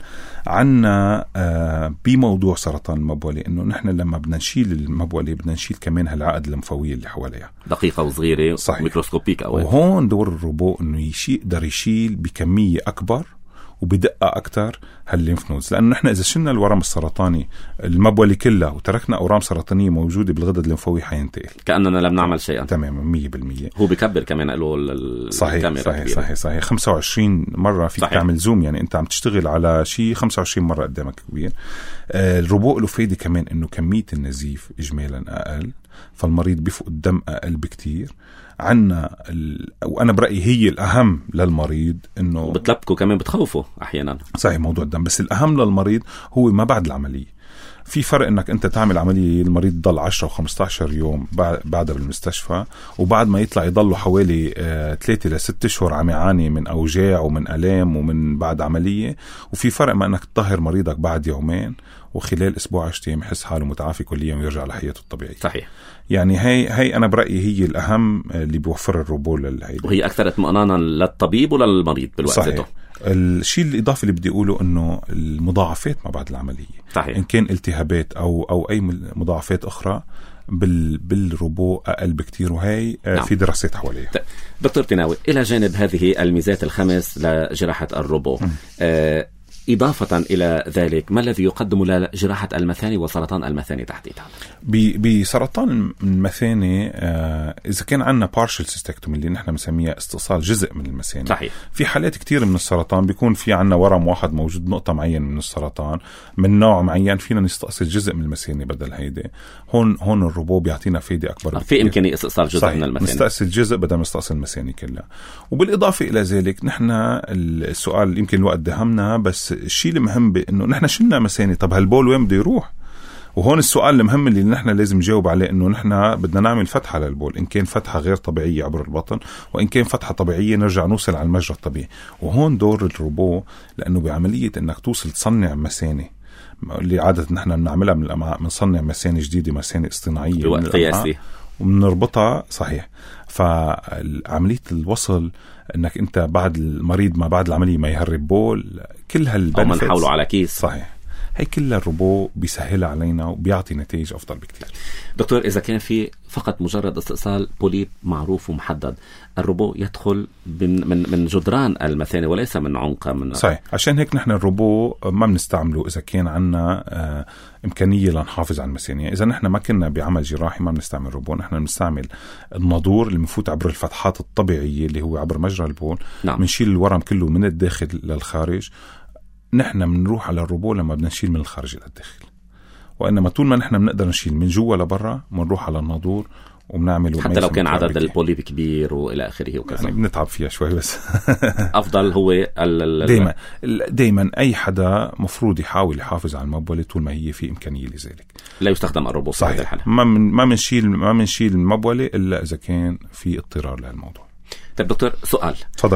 عنا آه بموضوع سرطان المبولة إنه نحن لما بدنا نشيل المبولة بدنا نشيل كمان هالعقد اللمفاوية اللي حواليها، دقيقة وصغيرة ميكروسكوبيك أوي. وهون دور الروبو إنه يشيل يقدر يشيل بكمية أكبر وبدقة أكتر هالليمف نودز، لأنه نحن إذا شلنا الورم السرطاني المبولي كلها وتركنا أورام سرطانية موجودة بالغدد الليمفاوي حينتقل كأننا لم نعمل شيئا. تماما مية بالمية. هو بكبر كمان له صحيح صحيح صحيح, صحيح صحيح خمسة وعشرين مرة فيك صحيح. تعمل زوم، يعني أنت عم تشتغل على شيء خمسة وعشرين مرة قدامك كبير. آه الروبو له فايدة كمان إنه كمية النزيف إجمالا أقل، فالمريض بيفقد الدم أقل بكتير. عنا ال... وأنا برأيي هي الأهم للمريض إنه بتلبكه كمان بتخوفه أحيانا. صحيح موضوع الدم، بس الأهم للمريض هو ما بعد العملية. في فرق إنك أنت تعمل عملية المريض ضل عشرة وخمسة عشر يوم بعدها بالمستشفى، وبعد ما يطلع يضله حوالي آه ثلاثة لست أشهر عم يعاني من أوجاع ومن ألام ومن بعد عملية. وفي فرق ما إنك تطهر مريضك بعد يومين وخلال أسبوع عشرة أيام يحس حاله متعافي كليا ويرجع لحياته الطبيعية. صحيح. يعني هي هي أنا برأيي هي الأهم اللي بيوفر الروبو للهيدا، وهي أكثر اطمئنانا للطبيب وللمريض بالوقت ذاته. الشيء الإضافي اللي بدي أقوله إنه المضاعفات ما بعد العملية. صحيح. إن كان التهابات أو أو أي مضاعفات أخرى بال بالروبو أقل بكتير، وهي نعم. في دراسات حواليها. دكتور تيناوي، إلى جانب هذه الميزات الخمس لجراحة الروبو، آه إضافة إلى ذلك، ما الذي يقدم لجراحة المثاني وسرطان المثاني تحديدا؟ بسرطان المثاني آه إذا كان عندنا partial cystectomy اللي نحن بنسميها استئصال جزء من المثاني، صحيح. في حالات كتير من السرطان بيكون في عندنا ورم واحد موجود نقطة معينة من السرطان من نوع معين، فينا نستأصل جزء من المثاني بدل هيدا. هون هون الروبو بيعطينا فايدة أكبر بكتير. في إمكانية استئصال جزء صحيح. من المثاني، نستأصل جزء بدل ما نستأصل المثاني كلها. وبالإضافة إلى ذلك نحن السؤال يمكن الوقت دهمنا، بس الشيء المهم انه نحن شلنا مثاني، طب هالبول وين بده يروح؟ وهون السؤال المهم اللي نحن لازم نجاوب عليه، انه نحن بدنا نعمل فتحه للبول، ان كان فتحه غير طبيعيه عبر البطن، وان كان فتحه طبيعيه نرجع نوصل على المجرى الطبيعي. وهون دور الروبو، لانه بعمليه انك توصل تصنع مثاني اللي عاده نحن بنعملها من الامعاء، بنصنع مثاني جديده، مثاني اصطناعيه بوقت قياسي وبنربطها. صحيح. فعمليه الوصل انك انت بعد المريض ما بعد العمليه ما يهرب بول، كل هالبنفيتس نحاوله على كيس. صحيح. هي كلها الروبو بيسهلها علينا وبيعطي نتائج افضل بكتير. دكتور، اذا كان في فقط مجرد استئصال بوليب معروف ومحدد، الروبو يدخل من من من جدران المثاني وليس من عمقها. من صحيح. عشان هيك نحن الروبو ما بنستعمله اذا كان عندنا آه امكانيه لنحافظ على المثاني. اذا نحن ما كنا بعمل جراحي ما بنستعمل الروبو، نحن بنستعمل النادور اللي بنفوت عبر الفتحات الطبيعيه اللي هو عبر مجرى البول. نعم. بنشيل الورم كله من الداخل للخارج. نحن بنروح على الروبو لما بدنا نشيل من الخارج الى الداخل، وانما طول ما نحن بنقدر نشيل من جوا لبرا بنروح على النادور وبنعمل، حتى لو كان عدد البوليب كبير والى اخره وكذا. يعني بنتعب فيها شوي بس افضل هو دائما دائما اي حدا مفروض يحاول يحافظ على المبوله طول ما هي في امكانيه لذلك. لا يستخدم الروبو في هذه الحاله. ما من ما بنشيل ما بنشيل المبوله الا اذا كان في اضطرار لهالموضوع. طيب دكتور، سؤال. تفضل.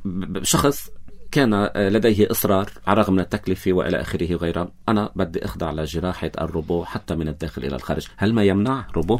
شخص كان لديه إصرار على رغم من التكلفة وإلى آخره وغيرها، أنا بدي أخضع لجراحة الروبو حتى من الداخل إلى الخارج، هل ما يمنع روبو؟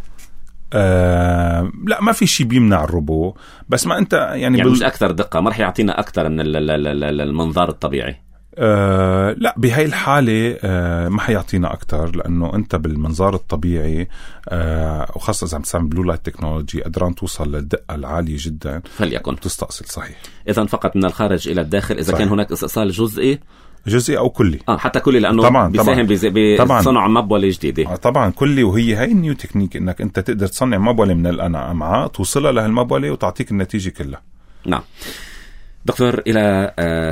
آه لا، ما في شيء بيمنع الروبو، بس ما أنت يعني, يعني بال... مش أكثر دقة، ما رح يعطينا أكثر من المنظار الطبيعي. آه لا، بهاي الحالة آه ما حيعطينا أكتر، لأنه أنت بالمنظار الطبيعي آه وخاصة إذا بتستعمل بلو لايت تكنولوجي قدران توصل للدقة العالية جدا فليكن تستأصل. صحيح. إذا فقط من الخارج إلى الداخل إذا صحيح. كان هناك استئصال جزئي جزئي أو كلي. آه حتى كلي، لأنه طبعاً بيساهم بصنع مبولة جديدة. آه طبعا كلي، وهي هاي النيو تكنيك إنك أنت تقدر تصنع مبولة من الأمعاء توصلها لهالمبولة وتعطيك النتيجة كلها. نعم دكتور، إلى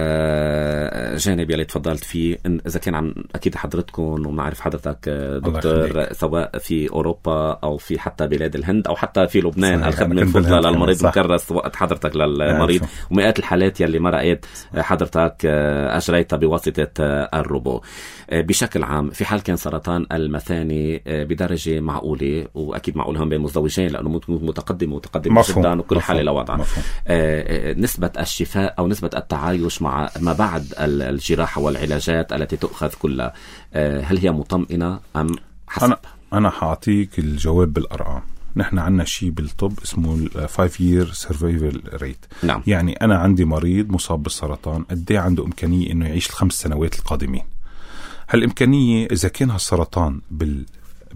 جانب يلي تفضلت فيه، إذا كان عن أكيد حضرتكم ونعرف حضرتك دكتور سواء في أوروبا أو في حتى بلاد الهند أو حتى في لبنان، الخدمة الفضلى للمريض مكرس وقت حضرتك للمريض، ومئات الحالات يلي ما رأيت حضرتك أجريتها بواسطة الروبو. بشكل عام في حال كان سرطان المثاني بدرجة معقولة، وأكيد معقول هم بين مزدوجين لأنه متقدم ومتقدم جدا وكل حالة لوضعها، نسبة الشفاء أو نسبة التعايش مع ما بعد الجراحة والعلاجات التي تؤخذ كلها، هل هي مطمئنة أم حسب؟ أنا أنا حأعطيك الجواب بالأرقام. نحن عنا شيء بالطب اسمه five year survival rate. نعم. يعني أنا عندي مريض مصاب بالسرطان، قد ايه عنده إمكانية إنه يعيش الخمس سنوات القادمين. هالإمكانية إذا كان هالسرطان بال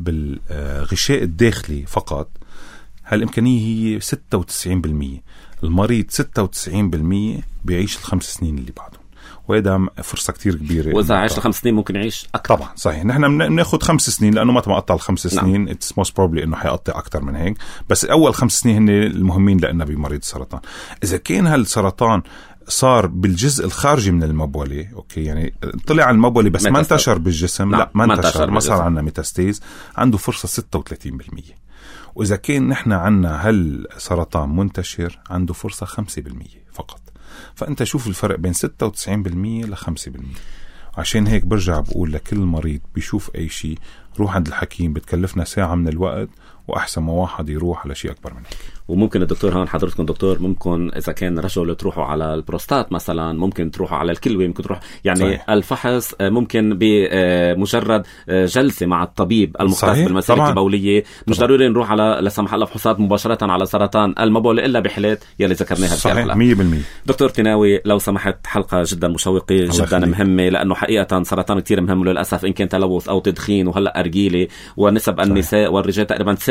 بالغشاء الداخلي فقط، هالإمكانية هي ستة وتسعين بالمية. المريض ستة وتسعين بالمية بيعيش الخمس سنين اللي بعدهم، وهذا فرصة كتير كبيرة. وإذا عايش الخمس سنين ممكن يعيش أكثر. طبعا صحيح. نحن بناخد خمس سنين لأنه ما تقطع الخمس سنين. نعم. It's most probably إنه حيقطع أكتر من هيك، بس أول خمس سنين هن المهمين لأنه بمريض السرطان. إذا كان هالسرطان صار بالجزء الخارجي من المبولة، أوكي، يعني طلع على المبولة بس ما انتشر بالجسم. نعم. لا ما انتشر، ما صار عنا ميتاستيز، عنده فرصة ستة وثلاثين بالمية. وإذا كان نحن عنا هالسرطان منتشر عنده فرصة خمسة بالمية فقط. فأنت شوف الفرق بين ستة وتسعين بالمية لخمسة بالمية. عشان هيك برجع بقول لكل مريض بيشوف أي شيء روح عند الحكيم، بتكلفنا ساعة من الوقت، وأحسن ما واحد يروح على شيء أكبر من هيك. وممكن الدكتور هون حضرتكم دكتور ممكن إذا كان رجل تروحوا على البروستات مثلا، ممكن تروحوا على الكلوة، ممكن تروح يعني صحيح. الفحص ممكن بمجرد جلسة مع الطبيب المختص بالمسالك البولية، مش ضروري نروح على لا سمح الله فحوصات مباشرة على سرطان المبولة إلا بحالات يلي ذكرناها في الحلقة. مية بالمية. دكتور تناوي لو سمحت، حلقة جدا مشوقة جدا مهمة، لأنه حقيقة سرطان كتير مهم للأسف، إن كان تلوث أو تدخين وهلأ أرجيلة، ونسب صحيح. النساء والرجال تقريبا تساوي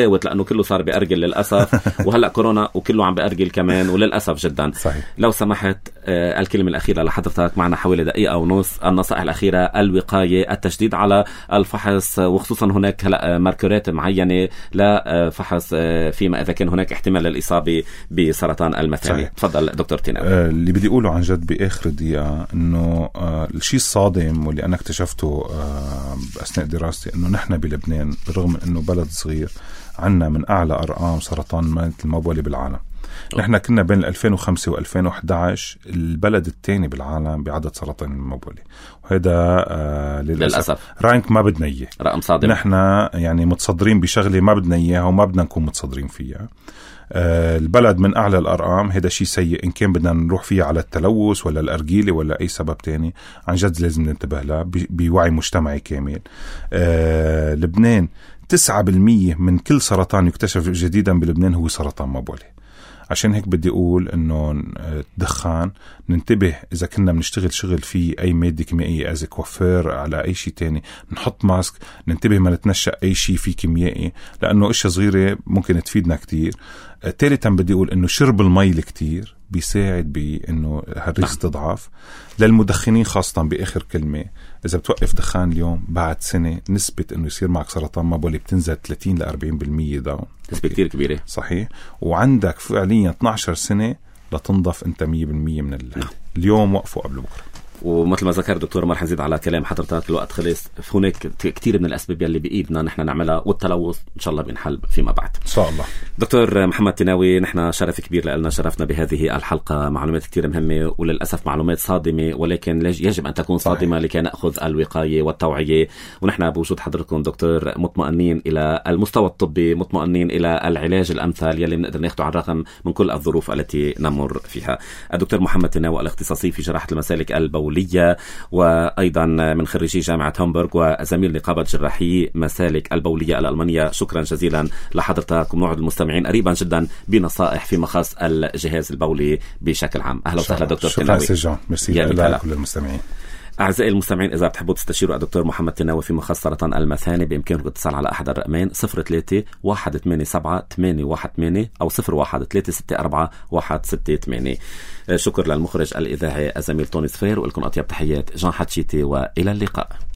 متفاوت لأنه كله صار بأرجل للأسف وهلأ كورونا وكله عم بأرجل كمان وللأسف جدا. صحيح. لو سمحت آه الكلمة الأخيرة لحضرتك، معنا حوالي دقيقة ونص، النصائح الأخيرة، الوقاية، التشديد على الفحص، وخصوصا هناك هلأ ماركرات معينة لفحص آه فيما إذا كان هناك احتمال للإصابة بسرطان المثانة. تفضل دكتور تيناوي. آه اللي بدي أقوله عن جد بآخر دقيقة إنه آه الشيء الصادم واللي أنا اكتشفته آه أثناء دراستي إنه نحن بلبنان بالرغم إنه بلد صغير عنا من أعلى أرقام سرطان المبولي بالعالم. نحن كنا بين ألفين وخمسة وألفين وإحدى عشر البلد الثاني بالعالم بعدد سرطان المبولي، وهذا آه للأسف, للأسف رانك ما بدنا إياه، رقم صادم. نحن يعني متصدرين بشغلة ما بدنا إياها وما بدنا نكون متصدرين فيها. آه البلد من أعلى الأرقام، هذا شيء سيء إن كان بدنا نروح فيها على التلوث ولا الأرجيلة ولا أي سبب تاني. عن جد لازم ننتبه له بوعي مجتمعي كامل. آه لبنان تسعة بالمية من كل سرطان يكتشف جديدا بلبنان هو سرطان مبولي. عشان هيك بدي أقول إنه الدخان ننتبه إذا كنا بنشتغل شغل فيه أي مادة كيميائية أزي كوافير على أي شيء تاني، نحط ماسك، ننتبه ما نتنشأ أي شيء فيه كيميائي لأنه إشياء صغيرة ممكن تفيدنا كتير. ثالثا بدي أقول إنه شرب المي الكتير بيساعد بإنه هالريس تضعف. للمدخنين خاصة بآخر كلمة، إذا بتوقف دخان اليوم بعد سنة نسبة إنه يصير معك سرطان مبولي بتنزل ثلاثين لأربعين بالمية داون، نسبة كتير كبيرة. صحيح. وعندك فعليا اثني عشر سنة لتنضف أنت مية بالمية من ال... اليوم وقفوا قبل بكرة. ومثل ما ذكر دكتور، ما رح نزيد على كلام حضرتك، الوقت خلص. هناك كتير من الأسباب اللي بإيدنا نحن نعملها، والتلوث إن شاء الله بينحل فيما بعد إن شاء الله. دكتور محمد تيناوي، نحن شرف كبير لنا، شرفنا بهذه الحلقة، معلومات كتير مهمة وللأسف معلومات صادمة، ولكن يجب أن تكون صادمة لكي نأخذ الوقاية والتوعية. ونحن بوجود حضرتكم دكتور مطمئنين إلى المستوى الطبي، مطمئنين إلى العلاج الأمثل يلي بنقدر ناخده على الرغم من كل الظروف التي نمر فيها. الدكتور محمد تيناوي الاختصاصي في جراحة المسالك البولية، وأيضا من خريجي جامعة هامبورغ وزميل نقابة جراحي مسالك البولية الألمانية. شكرا جزيلا لحضرتك، ونوعد المستمعين قريبا جدا بنصائح فيما خص الجهاز البولي بشكل عام. أهلا وسهلا دكتور تيناوي. شكرا سجان، ميرسي لكل المستمعين. أعزائي المستمعين، إذا بتحبوا تستشيروا الدكتور محمد تيناوي في مخصص سرطان المثانة بإمكانكم الاتصال على أحد الرقمين صفر ثلاثة واحد ثمانية سبعة ثمانية واحد ثمانية أو صفر واحد ثلاثة ستة أربعة واحد ستة ثمانية. شكر للمخرج الإذاعي الزميل توني صفير، ولكم أطيب تحيات جان حتشيتي، وإلى اللقاء.